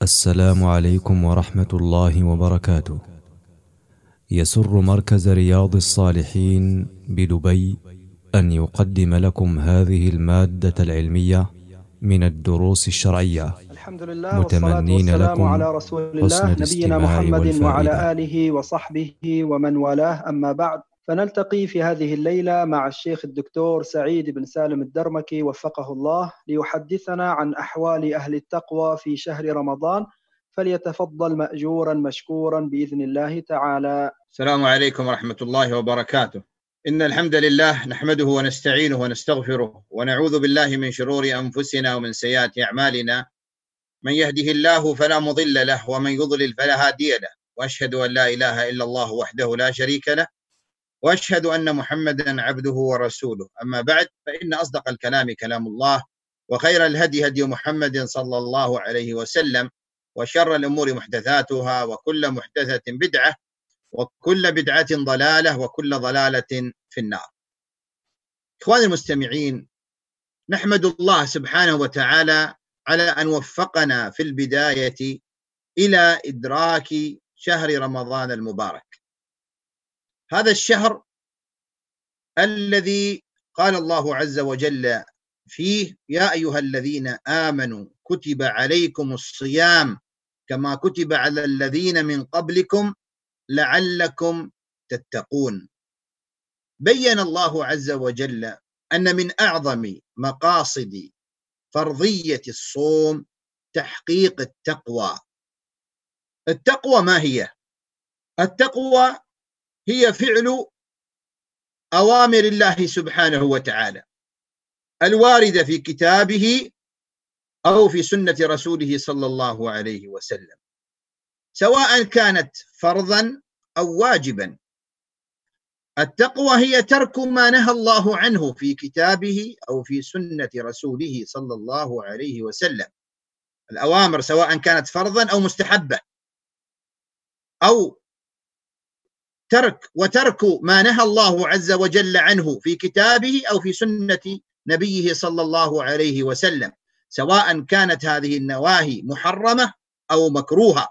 السلام عليكم ورحمة الله وبركاته. يسر مركز رياض الصالحين بدبي أن يقدم لكم هذه المادة العلمية من الدروس الشرعية، الحمد لله متمنين والصلاة والسلام لكم على رسول حسن الله نبينا الاستماع محمد والفائدة. وعلى آله وصحبه ومن والاه، أما بعد، فنلتقي في هذه الليلة مع الشيخ الدكتور سعيد بن سالم الدرمكي وفقه الله ليحدثنا عن أحوال أهل التقوى في شهر رمضان، فليتفضل مأجورا مشكورا بإذن الله تعالى. السلام عليكم ورحمة الله وبركاته. إن الحمد لله نحمده ونستعينه ونستغفره ونعوذ بالله من شرور أنفسنا ومن سيئات أعمالنا. من يهده الله فلا مضل له ومن يضلل فلا هادي له، وأشهد أن لا إله إلا الله وحده لا شريك له، وأشهد أن محمدا عبده ورسوله. أما بعد، فإن أصدق الكلام كلام الله، وخير الهدي هدي محمد صلى الله عليه وسلم، وشر الأمور محدثاتها، وكل محدثة بدعة، وكل بدعة ضلالة، وكل ضلالة في النار. إخواني المستمعين، نحمد الله سبحانه وتعالى على أن وفقنا في البداية إلى إدراك شهر رمضان المبارك، هذا الشهر الذي قال الله عز وجل فيه: يا أيها الذين آمنوا كتب عليكم الصيام كما كتب على الذين من قبلكم لعلكم تتقون. بين الله عز وجل أن من أعظم مقاصد فرضية الصوم تحقيق التقوى. التقوى ما هي؟ التقوى هي فعل أوامر الله سبحانه وتعالى الواردة في كتابه أو في سنة رسوله صلى الله عليه وسلم، سواء كانت فرضا أو واجبا. التقوى هي ترك ما نهى الله عنه في كتابه أو في سنة رسوله صلى الله عليه وسلم. الأوامر سواء كانت فرضا أو مستحبة، أو ترك ما نهى الله عز وجل عنه في كتابه أو في سنة نبيه صلى الله عليه وسلم، سواء كانت هذه النواهي محرمة أو مكروهة.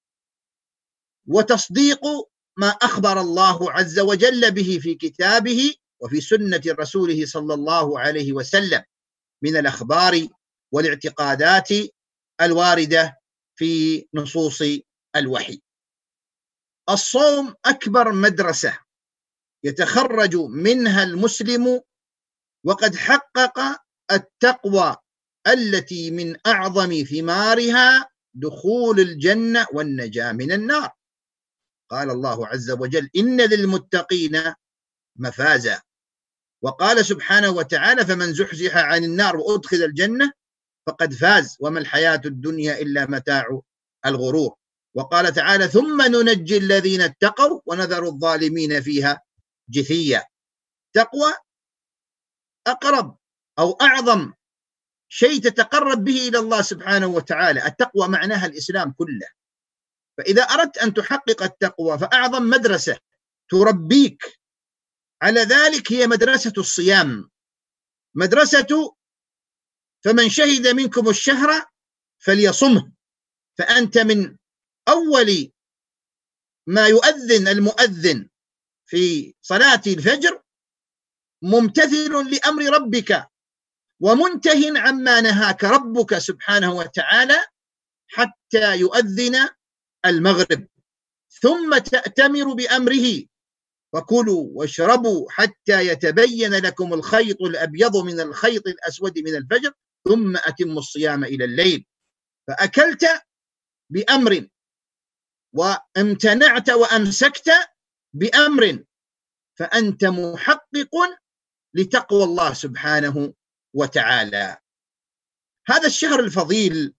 وتصديق ما أخبر الله عز وجل به في كتابه وفي سنة رسوله صلى الله عليه وسلم من الأخبار والاعتقادات الواردة في نصوص الوحي. الصوم أكبر مدرسة يتخرج منها المسلم، وقد حقق التقوى التي من أعظم ثمارها دخول الجنة والنجاة من النار. قال الله عز وجل: إن للمتقين مفازا. وقال سبحانه وتعالى: فمن زحزح عن النار وأدخل الجنة فقد فاز وما الحياة الدنيا إلا متاع الغرور. وقال تعالى: ثم ننجي الذين اتقوا ونذر الظالمين فيها جثيا. تقوى أقرب أو أعظم شيء تتقرب به إلى الله سبحانه وتعالى. التقوى معناها الإسلام كله. فإذا أردت أن تحقق التقوى فأعظم مدرسة تربيك على ذلك هي مدرسة الصيام، مدرسة فمن شهد منكم الشهر فليصمه. فأنت من أول ما يؤذن المؤذن في صلاة الفجر ممتثل لأمر ربك ومنته عما نهاك ربك سبحانه وتعالى حتى يؤذن المغرب، ثم تأتمر بأمره: وكلوا واشربوا حتى يتبين لكم الخيط الأبيض من الخيط الأسود من الفجر ثم أتموا الصيام إلى الليل. فأكلت بأمر وامتنعت وأمسكت بأمر، فأنت محقق لتقوى الله سبحانه وتعالى. هذا الشهر الفضيل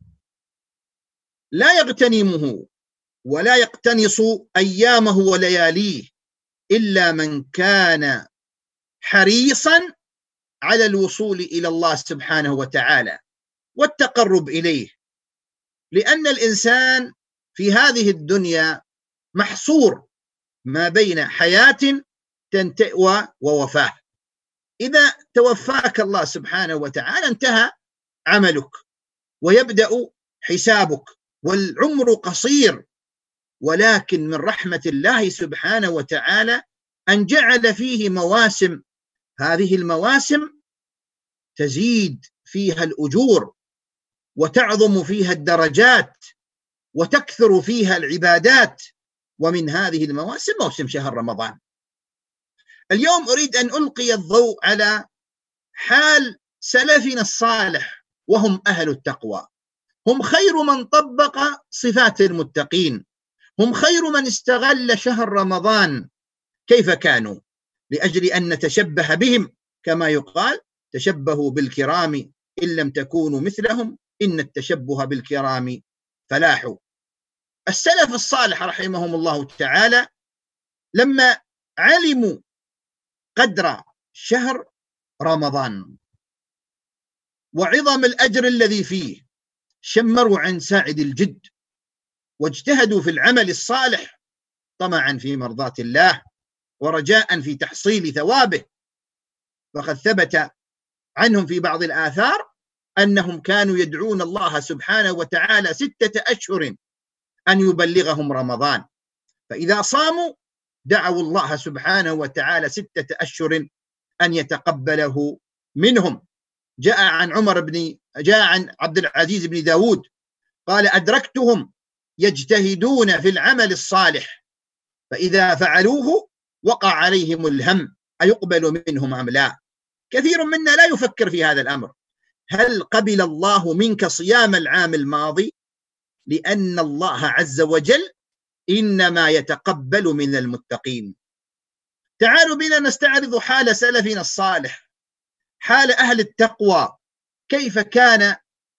لا يغتنمه ولا يقتنص أيامه ولياليه إلا من كان حريصا على الوصول إلى الله سبحانه وتعالى والتقرب إليه، لأن الإنسان في هذه الدنيا محصور ما بين حياة تنتهي ووفاة. إذا توفاك الله سبحانه وتعالى انتهى عملك ويبدأ حسابك، والعمر قصير، ولكن من رحمة الله سبحانه وتعالى أن جعل فيه مواسم، هذه المواسم تزيد فيها الأجور وتعظم فيها الدرجات وتكثر فيها العبادات، ومن هذه المواسم موسم شهر رمضان. اليوم أريد أن ألقي الضوء على حال سلفنا الصالح وهم أهل التقوى، هم خير من طبق صفات المتقين، هم خير من استغل شهر رمضان. كيف كانوا؟ لأجل أن نتشبه بهم، كما يقال تشبهوا بالكرام إن لم تكونوا مثلهم إن التشبه بالكرام فلاح. السلف الصالح رحمهم الله تعالى لما علموا قدر شهر رمضان وعظم الأجر الذي فيه شمروا عن ساعد الجد واجتهدوا في العمل الصالح طمعا في مرضاة الله ورجاء في تحصيل ثوابه. فقد ثبت عنهم في بعض الآثار أنهم كانوا يدعون الله سبحانه وتعالى 6 أشهر أن يبلغهم رمضان، فإذا صاموا دعوا الله سبحانه وتعالى 6 أشهر أن يتقبله منهم. جاء عن عبد العزيز بن داود قال: أدركتهم يجتهدون في العمل الصالح، فإذا فعلوه وقع عليهم الهم أيقبل منهم أم لا. كثير منا لا يفكر في هذا الأمر، هل قبل الله منك صيام العام الماضي؟ لأن الله عز وجل إنما يتقبل من المتقين. تعالوا بنا نستعرض حال سلفنا الصالح، حال أهل التقوى، كيف كان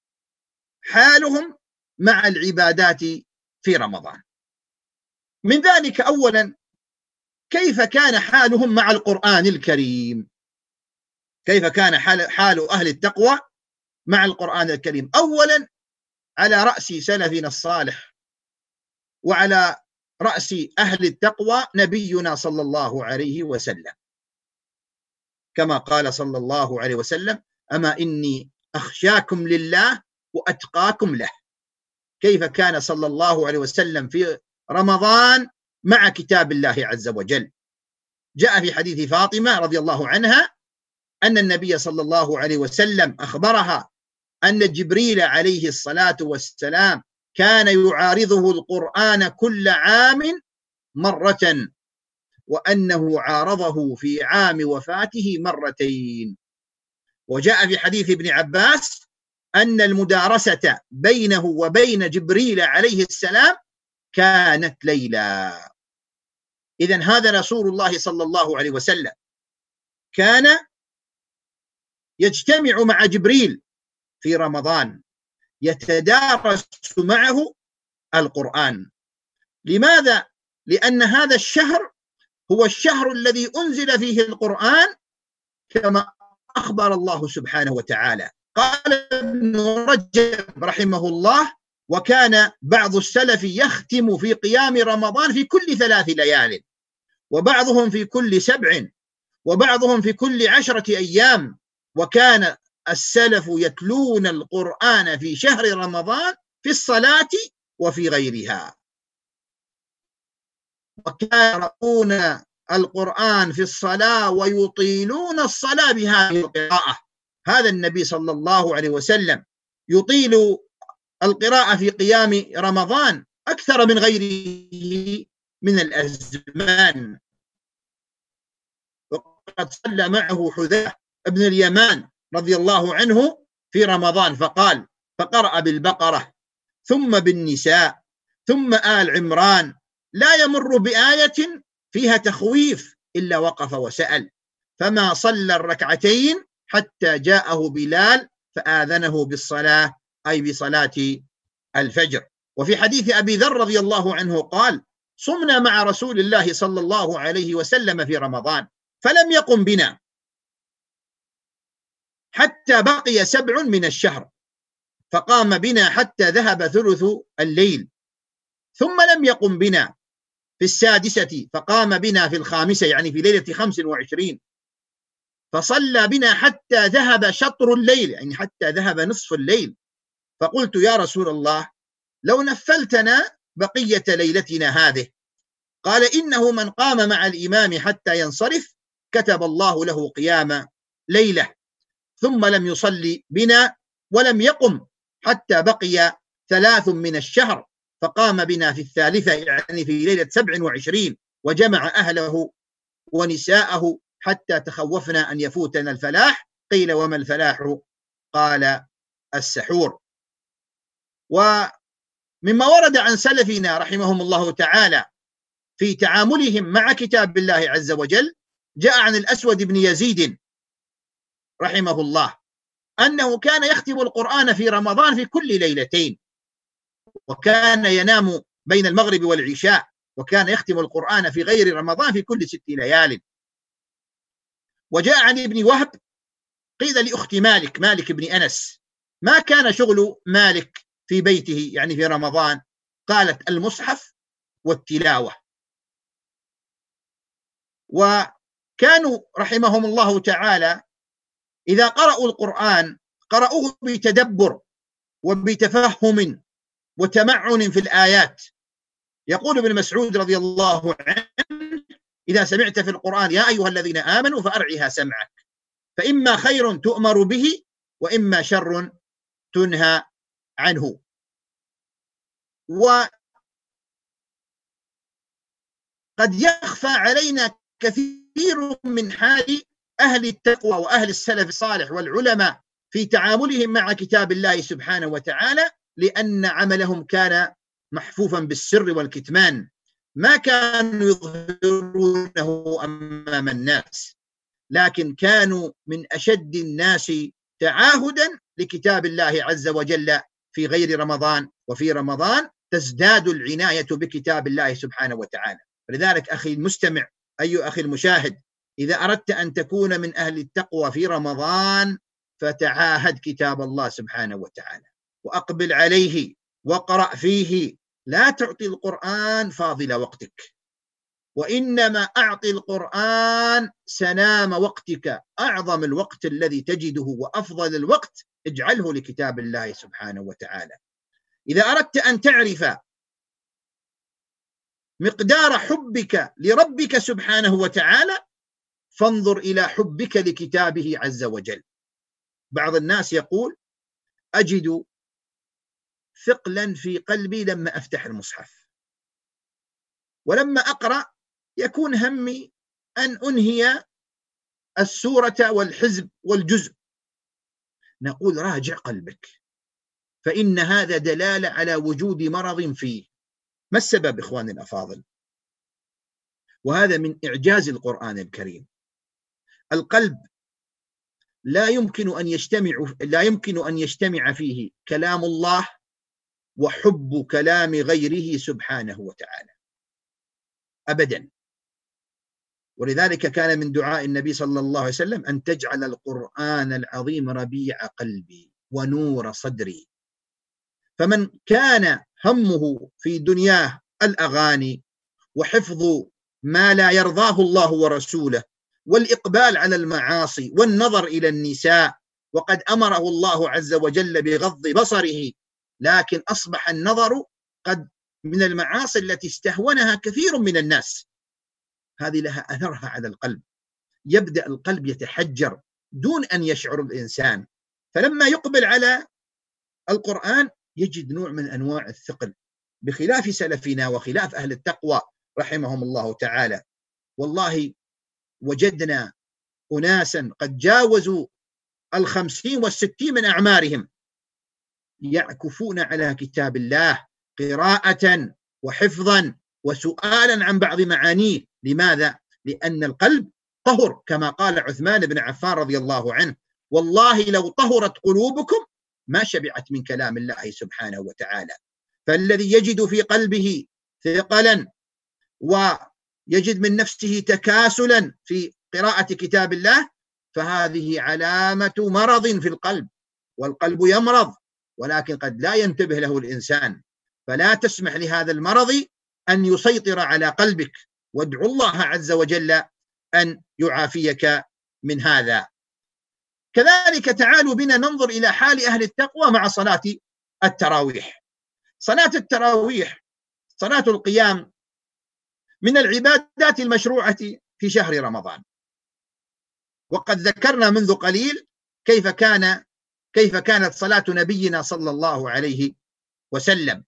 حالهم مع العبادات في رمضان. من ذلك أولا كيف كان حالهم مع القرآن الكريم، كيف كان حال أهل التقوى مع القرآن الكريم. أولا على رأس سلفنا الصالح وعلى رأس أهل التقوى نبينا صلى الله عليه وسلم، كما قال صلى الله عليه وسلم: أما إني أخشاكم لله وأتقاكم له. كيف كان صلى الله عليه وسلم في رمضان مع كتاب الله عز وجل؟ جاء في حديث فاطمة رضي الله عنها أن النبي صلى الله عليه وسلم أخبرها أن جبريل عليه الصلاة والسلام كان يعارضه القرآن كل عام مرة، وأنه عارضه في عام وفاته مرتين. وجاء في حديث ابن عباس أن المدارسة بينه وبين جبريل عليه السلام كانت ليلا. إذن هذا رسول الله صلى الله عليه وسلم كان يجتمع مع جبريل في رمضان يتدارس معه القرآن. لماذا؟ لأن هذا الشهر هو الشهر الذي أنزل فيه القرآن كما أخبر الله سبحانه وتعالى. قال ابن رجب رحمه الله: وكان بعض السلف يختم في قيام رمضان في كل 3 ليال، وبعضهم في كل 7، وبعضهم في كل 10 أيام. وكان السلف يتلون القرآن في شهر رمضان في الصلاة وفي غيرها، وكانوا يقرؤون القرآن في الصلاة ويطيلون الصلاة بهذه القراءة. هذا النبي صلى الله عليه وسلم يطيل القراءة في قيام رمضان أكثر من غيره من الأزمان. وقد صلى معه حذيفة بن اليمان رضي الله عنه في رمضان فقرأ بالبقرة ثم بالنساء ثم آل عمران، لا يمر بآية فيها تخويف إلا وقف وسأل، فما صلى الركعتين حتى جاءه بلال فآذنه بالصلاة، أي بصلاة الفجر. وفي حديث أبي ذر رضي الله عنه قال: صمنا مع رسول الله صلى الله عليه وسلم في رمضان فلم يقم بنا حتى بقي 7 من الشهر، فقام بنا حتى ذهب ثلث الليل، ثم لم يقم بنا في 6 فقام بنا في 5 يعني في ليلة 25، فصلى بنا حتى ذهب شطر الليل يعني حتى ذهب نصف الليل. فقلت: يا رسول الله، لو نفلتنا بقية ليلتنا هذه. قال إنه من قام مع الإمام حتى ينصرف كتب الله له قيام ليلة، ثم لم يصلي بنا ولم يقم حتى بقي 3 من الشهر، فقام بنا في الثالثة يعني في ليلة 27، وجمع أهله ونساءه حتى تخوفنا أن يفوتنا الفلاح. قيل وما الفلاح؟ قال السحور. ومما ورد عن سلفنا رحمهم الله تعالى في تعاملهم مع كتاب الله عز وجل، جاء عن الأسود بن يزيد رحمه الله أنه كان يختم القرآن في رمضان في كل ليلتين، وكان ينام بين المغرب والعشاء، وكان يختم القرآن في غير رمضان في كل 6 ليال. وجاء عن ابن وهب قيل لأخت مالك بن أنس: ما كان شغل مالك في بيته يعني في رمضان؟ قالت: المصحف والتلاوة. وكانوا رحمهم الله تعالى إذا قرأوا القرآن قرأوه بتدبر وبتفهم وتمعن في الآيات. يقول ابن مسعود رضي الله عنه: إذا سمعت في القرآن يا أيها الذين آمنوا فأرعها سمعك، فإما خير تؤمر به وإما شر تنهى عنه. وقد يخفى علينا كثير من حال أهل التقوى وأهل السلف الصالح والعلماء في تعاملهم مع كتاب الله سبحانه وتعالى، لأن عملهم كان محفوفا بالسر والكتمان، ما كانوا يظهرونه أمام الناس، لكن كانوا من أشد الناس تعاهدا لكتاب الله عز وجل في غير رمضان، وفي رمضان تزداد العناية بكتاب الله سبحانه وتعالى. ولذلك أخي المستمع، أي أخي المشاهد، إذا أردت أن تكون من أهل التقوى في رمضان فتعاهد كتاب الله سبحانه وتعالى وأقبل عليه واقرأ فيه. لا تعطي القرآن فاضل وقتك، وإنما أعطي القرآن سنام وقتك. أعظم الوقت الذي تجده وأفضل الوقت اجعله لكتاب الله سبحانه وتعالى. إذا أردت أن تعرف مقدار حبك لربك سبحانه وتعالى فانظر إلى حبك لكتابه عز وجل. بعض الناس يقول: أجد ثقلا في قلبي لما أفتح المصحف، ولما أقرأ يكون همي أن أنهي السورة والحزب والجزء. نقول: راجع قلبك، فإن هذا دلالة على وجود مرض فيه. ما السبب إخواني الأفاضل؟ وهذا من إعجاز القرآن الكريم. القلب لا يمكن أن يجتمع فيه كلام الله وحب كلام غيره سبحانه وتعالى أبدا. ولذلك كان من دعاء النبي صلى الله عليه وسلم: أن تجعل القرآن العظيم ربيع قلبي ونور صدري. فمن كان همه في دنياه الأغاني وحفظ ما لا يرضاه الله ورسوله والإقبال على المعاصي والنظر إلى النساء، وقد أمره الله عز وجل بغض بصره، لكن أصبح النظر قد من المعاصي التي استهونها كثير من الناس، هذه لها أثرها على القلب. يبدأ القلب يتحجر دون أن يشعر الإنسان، فلما يقبل على القرآن يجد نوع من أنواع الثقل، بخلاف سلفنا وخلاف أهل التقوى رحمهم الله تعالى. والله وجدنا أناسا قد جاوزوا 50 و60 من أعمارهم يعكفون على كتاب الله قراءة وحفظا وسؤالا عن بعض معانيه. لماذا؟ لأن القلب طهر، كما قال عثمان بن عفان رضي الله عنه: والله لو طهرت قلوبكم ما شبعت من كلام الله سبحانه وتعالى. فالذي يجد في قلبه ثقلا ويجد من نفسه تكاسلا في قراءة كتاب الله فهذه علامة مرض في القلب، والقلب يمرض ولكن قد لا ينتبه له الإنسان. فلا تسمح لهذا المرض أن يسيطر على قلبك، وادعو الله عز وجل أن يعافيك من هذا. كذلك تعالوا بنا ننظر إلى حال أهل التقوى مع صلاة التراويح. صلاة التراويح، صلاة القيام، من العبادات المشروعة في شهر رمضان. وقد ذكرنا منذ قليل كيف كانت صلاة نبينا صلى الله عليه وسلم.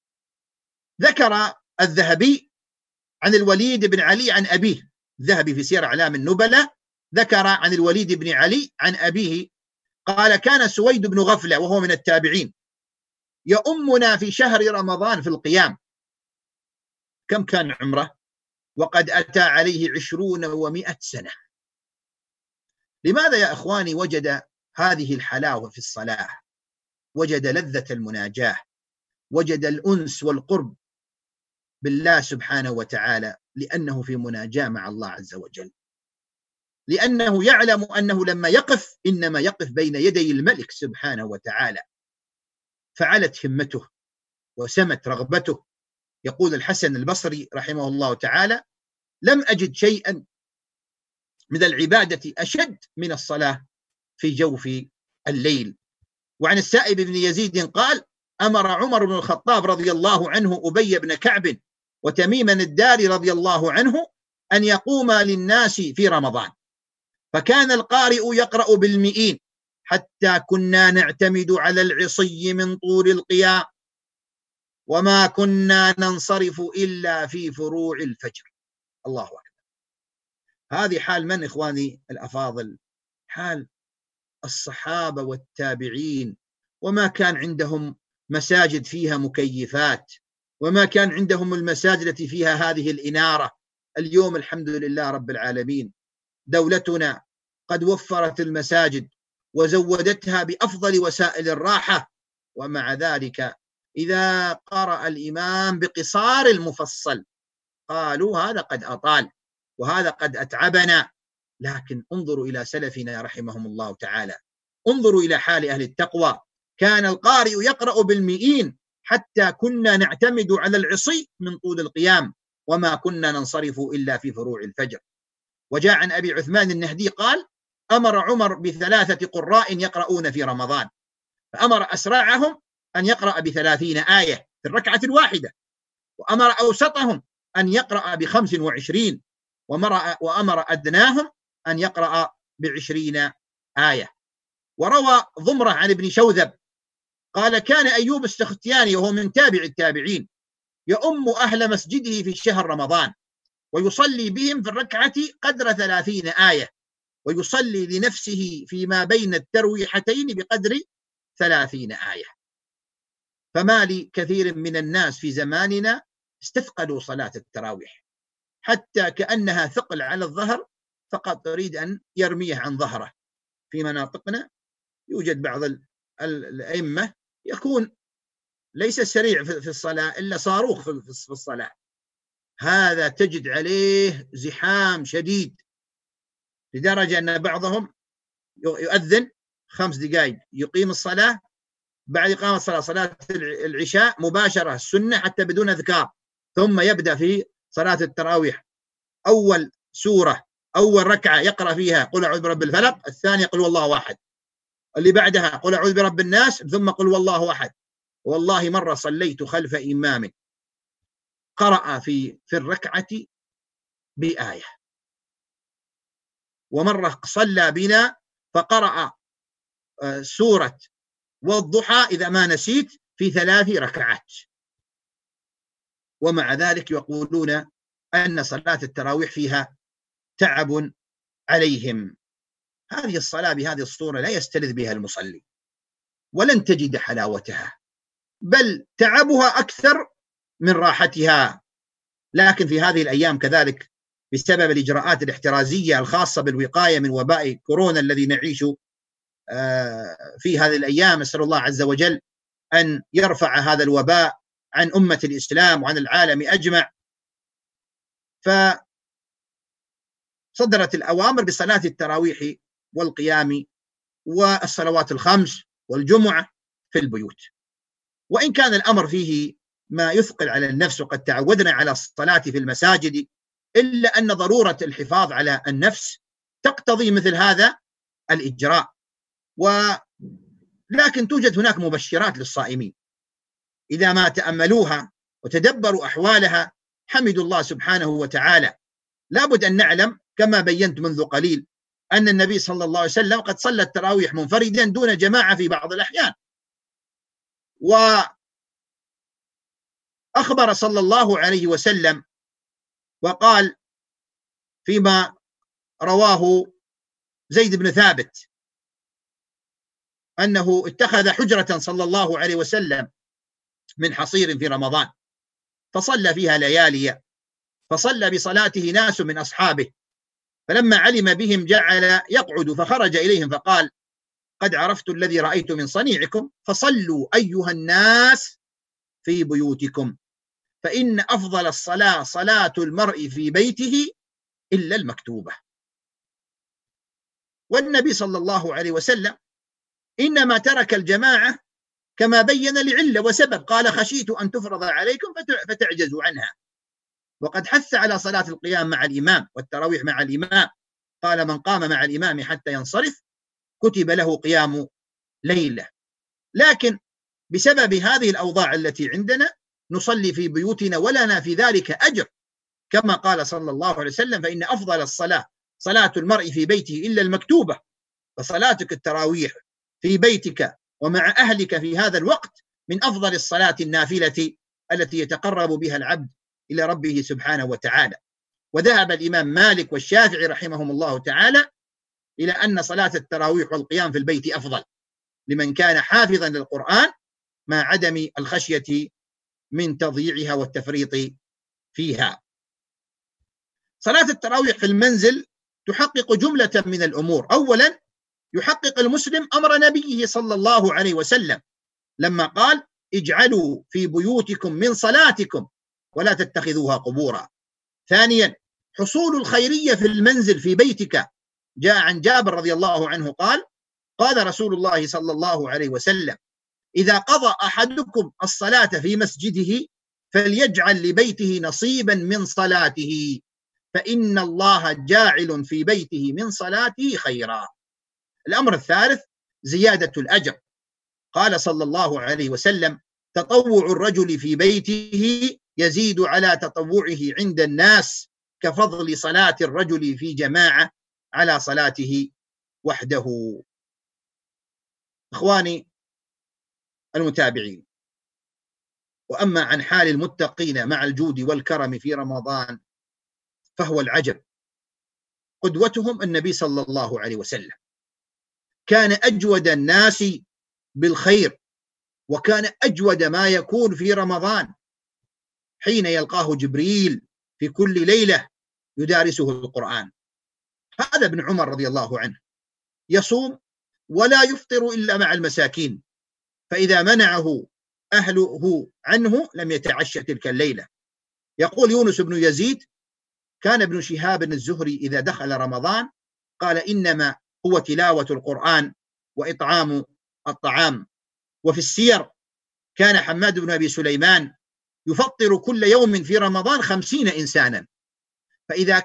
ذكر الذهبي عن الوليد بن علي عن أبيه، الذهبي في سير أعلام النبلاء ذكر عن الوليد بن علي عن أبيه قال: كان سويد بن غفلة وهو من التابعين يؤمنا في شهر رمضان في القيام. كم كان عمره؟ وقد أتى عليه 20 و100 سنة. لماذا يا إخواني وجد هذه الحلاوة في الصلاة؟ وجد لذة المناجاة، وجد الأنس والقرب بالله سبحانه وتعالى، لأنه في مناجاة مع الله عز وجل، لأنه يعلم أنه لما يقف إنما يقف بين يدي الملك سبحانه وتعالى، فعلت همته وسمت رغبته. يقول الحسن البصري رحمه الله تعالى: لم أجد شيئا من العبادة أشد من الصلاة في جوف الليل. وعن السائب بن يزيد قال: أمر عمر بن الخطاب رضي الله عنه أبي بن كعب وتميما الداري رضي الله عنه أن يقوما للناس في رمضان، فكان القارئ يقرأ بالمئين حتى كنا نعتمد على العصي من طول القيام، وما كنا ننصرف إلا في فروع الفجر. الله أكبر. هذه حال من إخواني الأفاضل؟ حال الصحابة والتابعين. وما كان عندهم مساجد فيها مكيفات، وما كان عندهم المساجد التي فيها هذه الإنارة. اليوم الحمد لله رب العالمين دولتنا قد وفرت المساجد وزودتها بأفضل وسائل الراحة، ومع ذلك إذا قرأ الإمام بقصار المفصل قالوا هذا قد أطال وهذا قد أتعبنا. لكن انظروا إلى سلفنا رحمهم الله تعالى، انظروا إلى حال أهل التقوى. كان القارئ يقرأ بالمئين حتى كنا نعتمد على العصي من طول القيام، وما كنا ننصرف إلا في فروع الفجر. وجاء عن أبي عثمان النهدي قال: أمر عمر ب3 قراء يقرؤون في رمضان، فأمر أسرعهم أن يقرأ ب30 آية في الركعة الواحدة، وأمر أوسطهم أن يقرأ ب25، وأمر أدناهم أن يقرأ ب20 آية. وروى ضمرة عن ابن شوذب قال: كان أيوب السختياني وهو من تابع التابعين يؤم أهل مسجده في شهر رمضان ويصلي بهم في الركعة قدر 30 آية، ويصلي لنفسه فيما بين الترويحتين بقدر 30 آية. فما لكثير من الناس في زماننا استثقلوا صلاة التراويح حتى كأنها ثقل على الظهر، فقط يريد أن يرميه عن ظهره. في مناطقنا يوجد بعض الأئمة يكون ليس سريع في الصلاة إلا صاروخ في الصلاة، هذا تجد عليه زحام شديد، لدرجة أن بعضهم يؤذن 5 دقائق يقيم الصلاة، بعد إقامة صلاة العشاء مباشرة السنة حتى بدون أذكار، ثم يبدأ في صلاة التراويح أول سورة أول ركعة يقرأ فيها قل أعوذ برب الفلق، الثانية قل والله أحد، اللي بعدها قل أعوذ برب الناس، ثم قل والله أحد. والله مرة صليت خلف إمام قرأ في الركعة بآية، ومرة صلى بنا فقرأ سورة والضحى إذا ما نسيت في 3 ركعات، ومع ذلك يقولون أن صلاة التراويح فيها تعب عليهم. هذه الصلاة بهذه الصورة لا يستلذ بها المصلي، ولن تجد حلاوتها، بل تعبها أكثر من راحتها. لكن في هذه الأيام كذلك بسبب الإجراءات الاحترازية الخاصة بالوقاية من وباء كورونا الذي نعيش في هذه الأيام، نسأل الله عز وجل أن يرفع هذا الوباء عن أمة الإسلام وعن العالم أجمع. فصدرت الأوامر بصلاة التراويح والقيام والصلوات الخمس والجمعة في البيوت، وإن كان الأمر فيه ما يثقل على النفس وقد تعودنا على الصلاة في المساجد، إلا أن ضرورة الحفاظ على النفس تقتضي مثل هذا الإجراء. لكن توجد هناك مبشرات للصائمين، إذا ما تأملوها وتدبروا أحوالها حمدوا الله سبحانه وتعالى. لابد أن نعلم كما بينت منذ قليل أن النبي صلى الله عليه وسلم قد صلى التراويح منفردا دون جماعة في بعض الأحيان، وأخبر صلى الله عليه وسلم وقال فيما رواه زيد بن ثابت أنه اتخذ حجرة صلى الله عليه وسلم من حصير في رمضان فصلى فيها ليالي، فصلى بصلاته ناس من أصحابه، فلما علم بهم جعل يقعد، فخرج إليهم فقال: قد عرفت الذي رأيت من صنيعكم، فصلوا أيها الناس في بيوتكم، فإن أفضل الصلاة صلاة المرء في بيته إلا المكتوبة. والنبي صلى الله عليه وسلم إنما ترك الجماعة كما بين لعلة وسبب، قال: خشيت أن تفرض عليكم فتعجزوا عنها. وقد حث على صلاة القيام مع الإمام والتراويح مع الإمام، قال: من قام مع الإمام حتى ينصرف كتب له قيام ليلة. لكن بسبب هذه الأوضاع التي عندنا نصلي في بيوتنا ولنا في ذلك أجر، كما قال صلى الله عليه وسلم: فإن أفضل الصلاة صلاة المرء في بيته إلا المكتوبة. فصلاتك التراويح في بيتك ومع أهلك في هذا الوقت من أفضل الصلاة النافلة التي يتقرب بها العبد إلى ربه سبحانه وتعالى. وذهب الإمام مالك والشافعي رحمهم الله تعالى إلى أن صلاة التراويح والقيام في البيت أفضل لمن كان حافظا للقرآن مع عدم الخشية من تضييعها والتفريط فيها. صلاة التراويح في المنزل تحقق جملة من الأمور. أولا، يحقق المسلم أمر نبيه صلى الله عليه وسلم لما قال: اجعلوا في بيوتكم من صلاتكم ولا تتخذوها قبورا. ثانيا، حصول الخيرية في المنزل في بيتك. جاء عن جابر رضي الله عنه قال: قال رسول الله صلى الله عليه وسلم: إذا قضى أحدكم الصلاة في مسجده فليجعل لبيته نصيبا من صلاته، فإن الله جاعل في بيته من صلاته خيرا. الأمر الثالث، زيادة الأجر. قال صلى الله عليه وسلم: تطوع الرجل في بيته يزيد على تطوعه عند الناس كفضل صلاة الرجل في جماعة على صلاته وحده. إخواني المتابعين، وأما عن حال المتقين مع الجود والكرم في رمضان فهو العجب. قدوتهم النبي صلى الله عليه وسلم، كان أجود الناس بالخير، وكان أجود ما يكون في رمضان حين يلقاه جبريل في كل ليلة يدارسه القرآن. هذا ابن عمر رضي الله عنه يصوم ولا يفطر إلا مع المساكين، فإذا منعه أهله عنه لم يتعشى تلك الليلة. يقول يونس بن يزيد: كان ابن شهاب الزهري إذا دخل رمضان قال: إنما هو تلاوة القرآن وإطعام الطعام. وفي السير كان حماد بن أبي سليمان يفطر كل يوم في رمضان 50 إنسانا، فإذا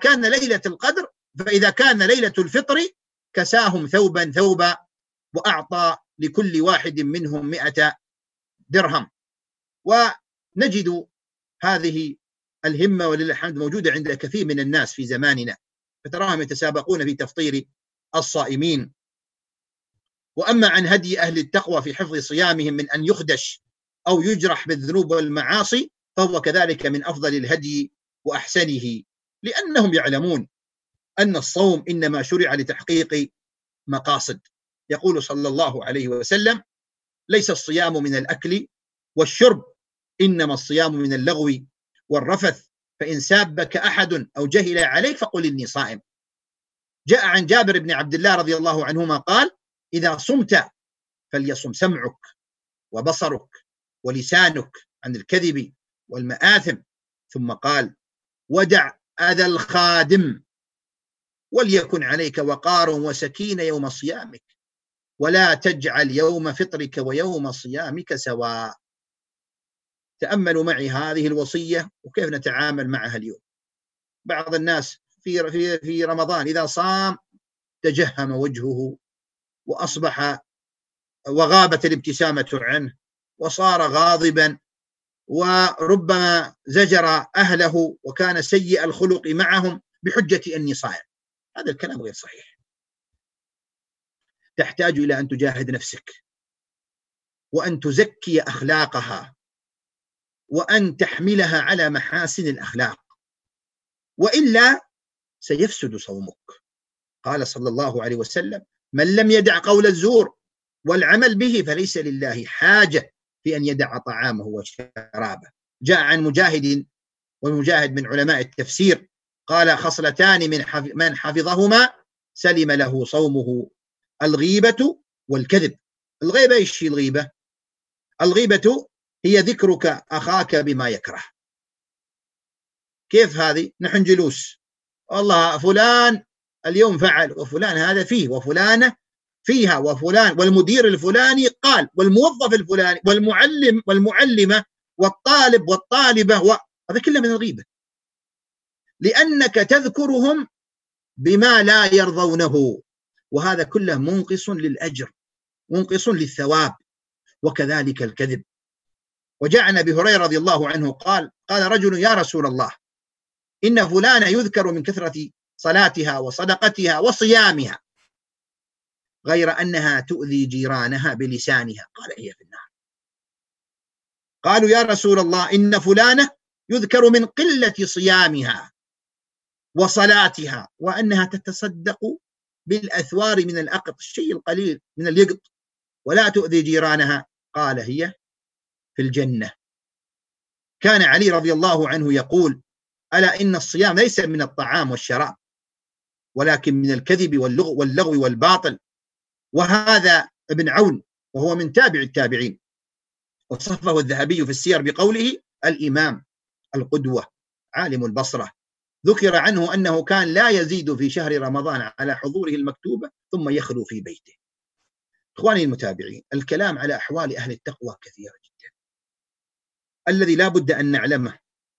كان ليلة الفطر كساهم ثوبا وأعطى لكل واحد منهم 100 درهم. ونجد هذه الهمة ولله الحمد موجودة عند كثير من الناس في زماننا، فتراهم يتسابقون في تفطير الصائمين. وأما عن هدي أهل التقوى في حفظ صيامهم من أن يخدش أو يجرح بالذنوب والمعاصي فهو كذلك من أفضل الهدي وأحسنه، لأنهم يعلمون أن الصوم إنما شرع لتحقيق مقاصد. يقول صلى الله عليه وسلم: ليس الصيام من الأكل والشرب، إنما الصيام من اللغو والرفث، فإن سابك أحد أو جهل عليك فقل إني صائم. جاء عن جابر بن عبد الله رضي الله عنهما قال: إذا صمت فليصم سمعك وبصرك ولسانك عن الكذب والمآثم، ثم قال: ودع أذى الخادم، وليكن عليك وقار وسكينة يوم صيامك، ولا تجعل يوم فطرك ويوم صيامك سواء. تأملوا معي هذه الوصية وكيف نتعامل معها اليوم. بعض الناس في رمضان إذا صام تجهم وجهه وأصبح وغابت الابتسامة عنه وصار غاضبا وربما زجر أهله وكان سيء الخلق معهم بحجة أني صائم. هذا الكلام غير صحيح. تحتاج إلى أن تجاهد نفسك وأن تزكي أخلاقها وأن تحملها على محاسن الأخلاق، وإلا سيفسد صومك. قال صلى الله عليه وسلم: من لم يدع قول الزور والعمل به فليس لله حاجة في أن يدع طعامه وشرابه. جاء عن مجاهد، ومجاهد من علماء التفسير، قال: خصلتان من حفظهما سلم له صومه: الغيبة والكذب. الغيبة إيش هي الغيبة؟ الغيبة هي ذكرك أخاك بما يكره. كيف هذه؟ نحن جلوس، والله فلان اليوم فعل، وفلان هذا فيه، وفلانة فيها، وفلان والمدير الفلاني قال، والموظف الفلاني، والمعلم والمعلمة، والطالب والطالبة، هذا كله من الغيبة، لأنك تذكرهم بما لا يرضونه، وهذا كله منقص للأجر، منقص للثواب. وكذلك الكذب. وجاء عن أبي هريرة رضي الله عنه قال رجل: يا رسول الله، إن فلانة يذكر من كثرة صلاتها وصدقتها وصيامها، غير أنها تؤذي جيرانها بلسانها. قال: هي في النار. قالوا: يا رسول الله، إن فلانة يذكر من قلة صيامها وصلاتها، وأنها تتصدق بالأثوار من الأقط، الشيء القليل من اليقط، ولا تؤذي جيرانها. قال: هي في الجنة. كان علي رضي الله عنه يقول: ألا إن الصيام ليس من الطعام والشراب، ولكن من الكذب واللغو والباطل. وهذا ابن عون، وهو من تابع التابعين، وصفه الذهبي في السير بقوله: الإمام القدوة عالم البصرة. ذكر عنه أنه كان لا يزيد في شهر رمضان على حضوره المكتوبة ثم يخلو في بيته. إخواني المتابعين، الكلام على أحوال أهل التقوى كثيرة جدا. الذي لا بد أن نعلمه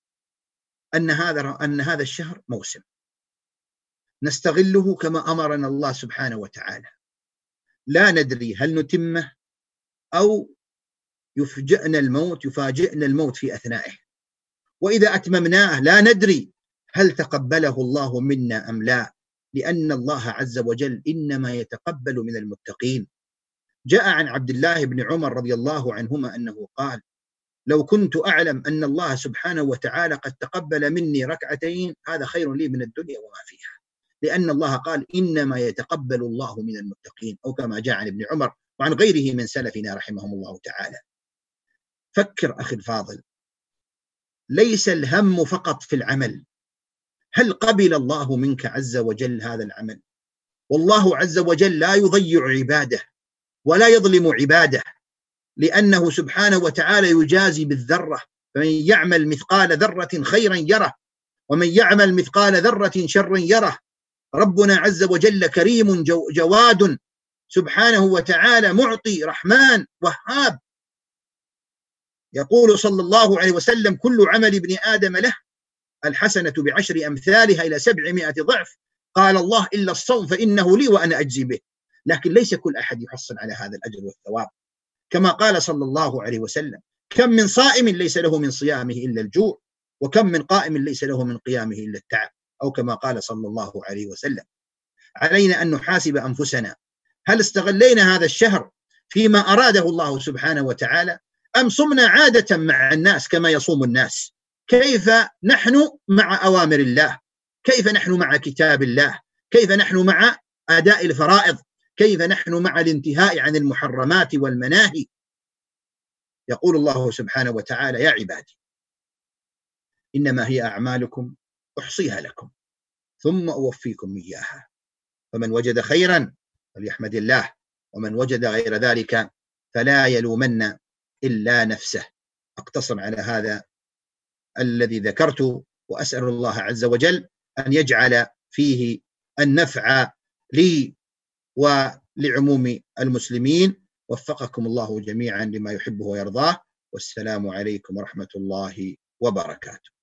أن هذا الشهر موسم نستغله كما أمرنا الله سبحانه وتعالى. لا ندري هل نتمه أو يفاجئنا الموت في أثنائه. وإذا أتممناه لا ندري هل تقبله الله منا أم لا، لأن الله عز وجل إنما يتقبل من المتقين. جاء عن عبد الله بن عمر رضي الله عنهما أنه قال: لو كنت أعلم أن الله سبحانه وتعالى قد تقبل مني ركعتين هذا خير لي من الدنيا وما فيها، لأن الله قال: إنما يتقبل الله من المتقين، أو كما جاء عن ابن عمر وعن غيره من سلفنا رحمهم الله تعالى. فكر أخي الفاضل، ليس الهم فقط في العمل، هل قبل الله منك عز وجل هذا العمل؟ والله عز وجل لا يضيع عباده ولا يظلم عباده، لأنه سبحانه وتعالى يجازي بالذرة، فمن يعمل مثقال ذرة خيرا يره، ومن يعمل مثقال ذرة شرا يره. ربنا عز وجل كريم جواد سبحانه وتعالى، معطي رحمن وهاب. يقول صلى الله عليه وسلم: كل عمل ابن آدم له الحسنة بعشر أمثالها إلى 700 ضعف. قال الله: إلا الصوم فإنه لي وأنا أجزي به. لكن ليس كل أحد يحصل على هذا الأجر والثواب، كما قال صلى الله عليه وسلم: كم من صائم ليس له من صيامه إلا الجوع، وكم من قائم ليس له من قيامه إلا التعب، أو كما قال صلى الله عليه وسلم. علينا أن نحاسب أنفسنا، هل استغلينا هذا الشهر فيما أراده الله سبحانه وتعالى، أم صمنا عادة مع الناس كما يصوم الناس؟ كيف نحن مع أوامر الله؟ كيف نحن مع كتاب الله؟ كيف نحن مع أداء الفرائض؟ كيف نحن مع الانتهاء عن المحرمات والمناهي؟ يقول الله سبحانه وتعالى: يا عبادي إنما هي أعمالكم أحصيها لكم ثم أوفيكم إياها، فمن وجد خيرا فليحمد الله، ومن وجد غير ذلك فلا يلومن إلا نفسه. أقتصر على هذا الذي ذكرته، وأسأل الله عز وجل أن يجعل فيه النفع لي ولعموم المسلمين. وفقكم الله جميعا لما يحبه ويرضاه، والسلام عليكم ورحمة الله وبركاته.